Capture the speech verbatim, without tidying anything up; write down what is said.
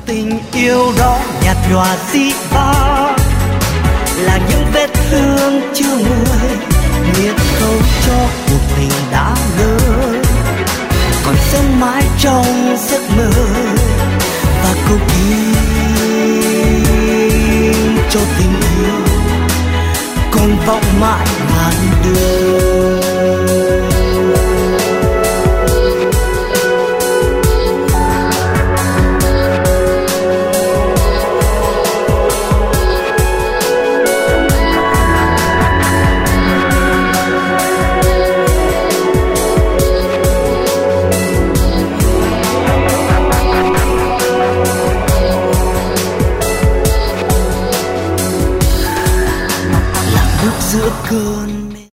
Tình yêu đó nhạt nhòa dĩ vãng là những vết thương chưa nguôi, nghiệt khâu cho cuộc tình đã ngỡ, còn sống mãi trong giấc mơ và cầu kín cho tình yêu còn vọng mãi